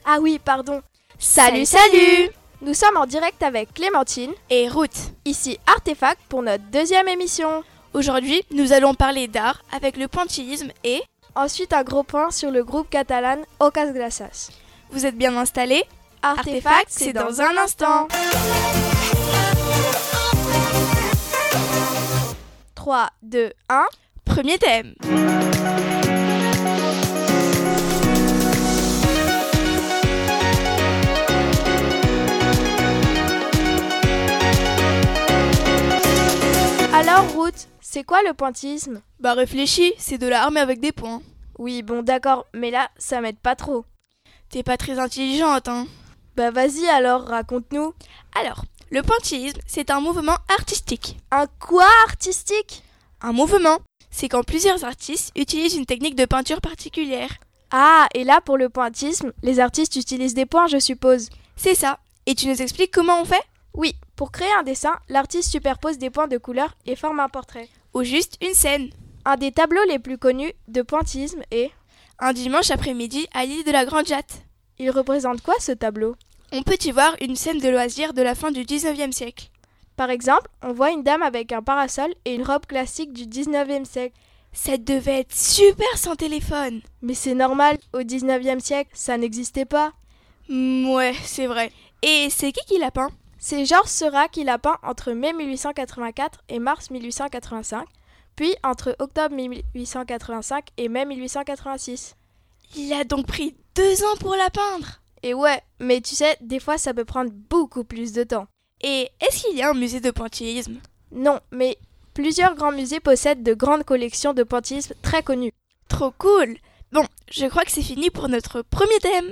Ah oui, pardon. Salut. Nous sommes en direct avec Clémentine Et Ruth. Ici Artefact pour notre deuxième émission. Aujourd'hui, nous allons parler d'art avec le pointillisme et... Ensuite, un gros point sur le groupe catalan Ocas Grasses. Vous êtes bien installés? Artefact, c'est dans un instant. 3, 2, 1. Premier thème. Alors Ruth, c'est quoi le pointillisme? Bah réfléchis, c'est de l'art mais avec des points. Oui, bon d'accord, mais là, ça m'aide pas trop. T'es pas très intelligente, hein? Bah vas-y alors, raconte-nous. Alors, le pointillisme, c'est un mouvement artistique. Un quoi artistique? Un mouvement, c'est quand plusieurs artistes utilisent une technique de peinture particulière. Ah, et là pour le pointillisme, les artistes utilisent des points, je suppose. C'est ça. Et tu nous expliques comment on fait? Oui, pour créer un dessin, l'artiste superpose des points de couleur et forme un portrait. Ou juste une scène. Un des tableaux les plus connus de pointillisme est... Un dimanche après-midi à l'île de la Grande Jatte. Il représente quoi ce tableau? On peut y voir une scène de loisirs de la fin du 19e siècle. Par exemple, on voit une dame avec un parasol et une robe classique du 19e siècle. Ça devait être super sans téléphone. Mais c'est normal, au 19e siècle, ça n'existait pas. Ouais, c'est vrai. Et c'est qui l'a peint? C'est Georges Seurat qui l'a peint entre mai 1884 et mars 1885, puis entre octobre 1885 et mai 1886. Il a donc pris 2 ans pour la peindre. Et ouais, mais tu sais, des fois ça peut prendre beaucoup plus de temps. Et est-ce qu'il y a un musée de pointillisme? Non, mais plusieurs grands musées possèdent de grandes collections de pointillisme très connues. Trop cool! Bon, je crois que c'est fini pour notre premier thème.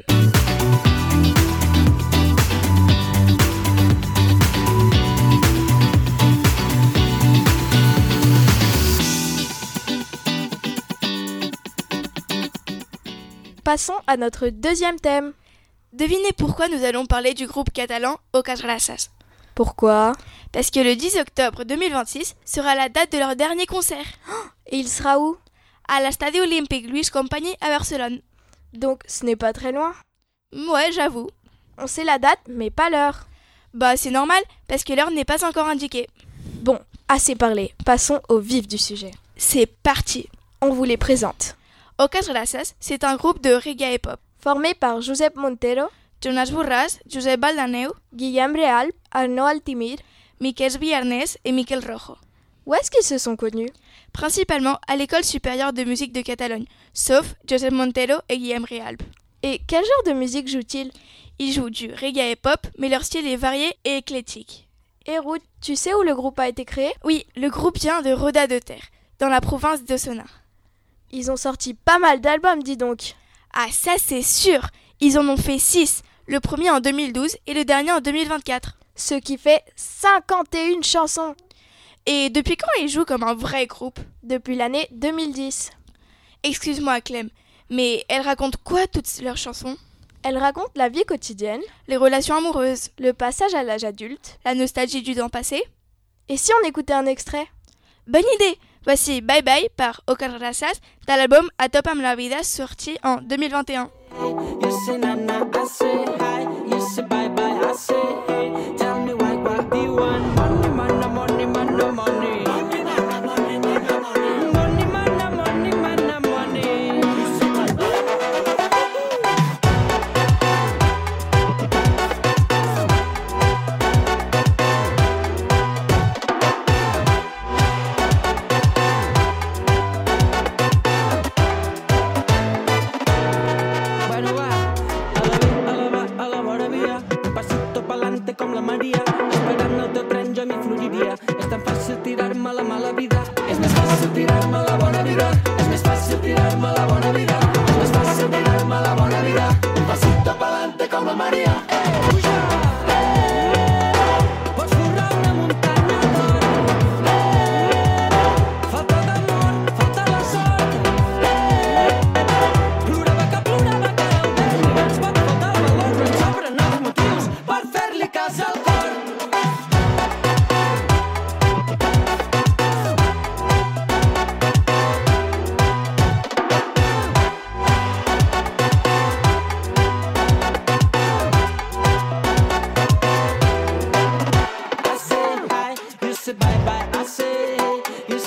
Passons à notre deuxième thème. Devinez pourquoi nous allons parler du groupe catalan Ocas Grasses. Pourquoi? Parce que le 10 octobre 2026 sera la date de leur dernier concert. Et il sera où? À l'Estadi Olímpic Lluís Companyi à Barcelone. Donc ce n'est pas très loin. Ouais, j'avoue. On sait la date, mais pas l'heure. Bah c'est normal, parce que l'heure n'est pas encore indiquée. Bon, assez parlé. Passons au vif du sujet. C'est parti. On vous les présente. Ocas Grasses, c'est un groupe de reggae et pop. Formé par Josep Montero, Jonas Borràs, Josep Baldaneu, Guillem Real, Arnaud Altimir, Miquel Villarnès et Miquel Rojo. Où est-ce qu'ils se sont connus? Principalement à l'École supérieure de musique de Catalogne, sauf Josep Montero et Guillem Real. Et quel genre de musique jouent-ils? Ils jouent du reggae et pop, mais leur style est varié et éclectique. Et Ruth, tu sais où le groupe a été créé? Oui, le groupe vient de Roda de Ter, dans la province d'Osona. Ils ont sorti pas mal d'albums, dis donc. Ah ça c'est sûr. Ils en ont fait 6, le premier en 2012 et le dernier en 2024. Ce qui fait 51 chansons. Et depuis quand ils jouent comme un vrai groupe? Depuis l'année 2010. Excuse-moi Clem, mais elles racontent quoi toutes leurs chansons? Elles racontent la vie quotidienne, les relations amoureuses, le passage à l'âge adulte, la nostalgie du temps passé. Et si on écoutait un extrait? Bonne idée! Voici Bye Bye par Ocas Grasses de l'album A Topa'm la Vida sorti en 2021.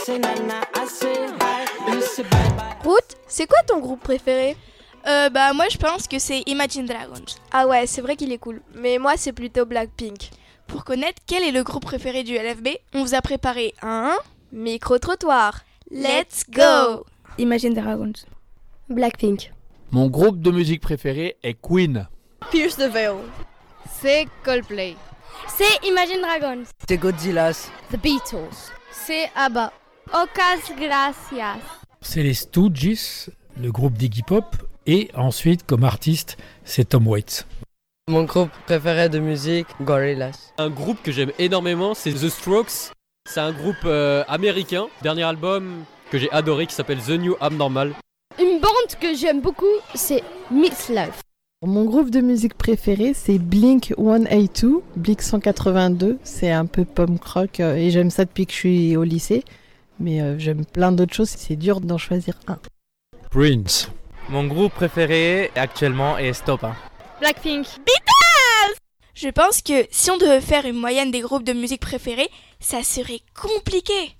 Ruth, c'est quoi ton groupe préféré? Moi je pense que c'est Imagine Dragons. Ah ouais, c'est vrai qu'il est cool. Mais moi, c'est plutôt Blackpink. Pour connaître quel est le groupe préféré du LFB, on vous a préparé un Micro-trottoir. Let's go! Imagine Dragons. Blackpink. Mon groupe de musique préféré est Queen. Pierce the Veil. C'est Coldplay. C'est Imagine Dragons. C'est Godzillas. The Beatles. C'est ABBA. Ocas Gracias. C'est les Stooges, le groupe d'Iggy Pop. Et ensuite, comme artiste, c'est Tom Waits. Mon groupe préféré de musique, Gorillaz. Un groupe que j'aime énormément, c'est The Strokes. C'est un groupe américain. Dernier album que j'ai adoré qui s'appelle The New Abnormal. Une bande que j'aime beaucoup, c'est Miss Life. Mon groupe de musique préféré, c'est Blink 182, Blink 182. C'est un peu pop rock et j'aime ça depuis que je suis au lycée. Mais j'aime plein d'autres choses, c'est dur d'en choisir un. Prince. Mon groupe préféré actuellement est Stop. Blackpink. Beatles! Je pense que si on devait faire une moyenne des groupes de musique préférés, ça serait compliqué.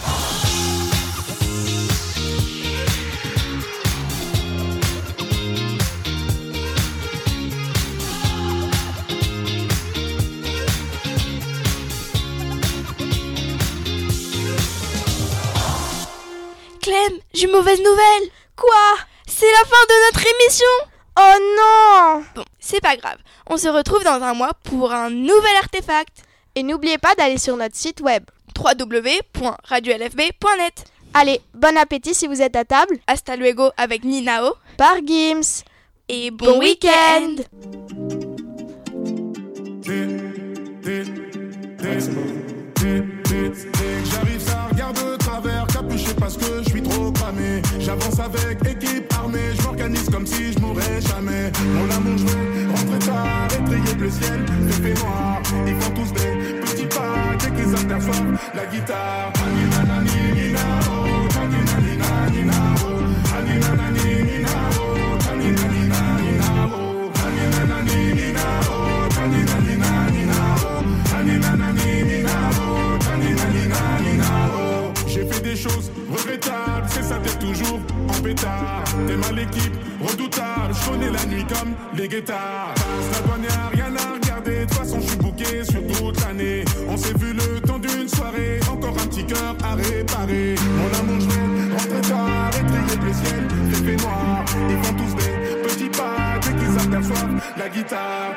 Clem, j'ai une mauvaise nouvelle. Quoi? C'est la fin de notre émission. Oh non! Bon, c'est pas grave. On se retrouve dans un mois pour un nouvel artefact. Et n'oubliez pas d'aller sur notre site web www.radiolfb.net. Allez, bon appétit si vous êtes à table. Hasta luego avec Ninao. Par Gims. Et bon week-end. J'arrive, ça regarde de travers, capuché parce que je suis trop cramé. J'avance avec équipe armée, je m'organise comme si je mourrais jamais. Mon amour, je veux rentrer tard et trier le ciel, fait noir. Ils font tous des petits pas dès qu'ils aperçoivent la guitare. J'ai fait des choses regrettables, c'est ça t'es toujours en pétard. T'es mal l'équipe, redoutable, je connais la nuit comme les guettards. La douane y'a rien à regarder, de toute façon je suis bouqué sur toute l'année. On s'est vu le temps d'une soirée, encore un petit cœur à réparer. Mon amour je vais rentrer tard et trier le ciel, fait noir. Ils font tous des petits pas dès qu'ils aperçoivent la guitare.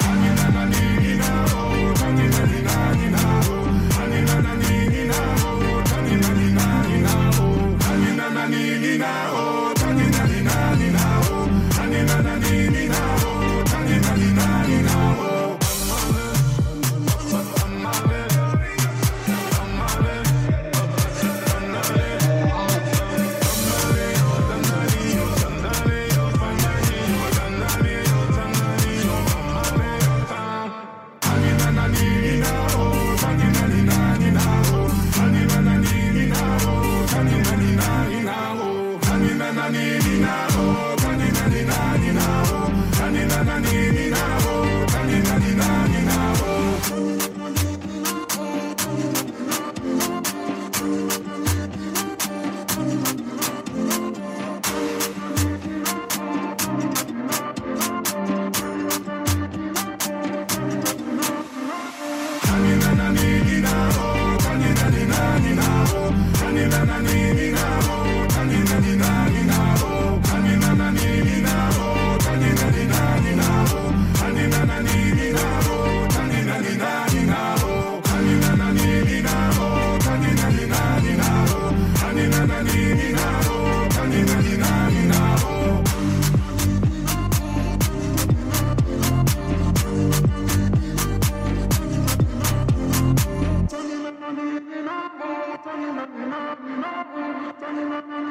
Thank you.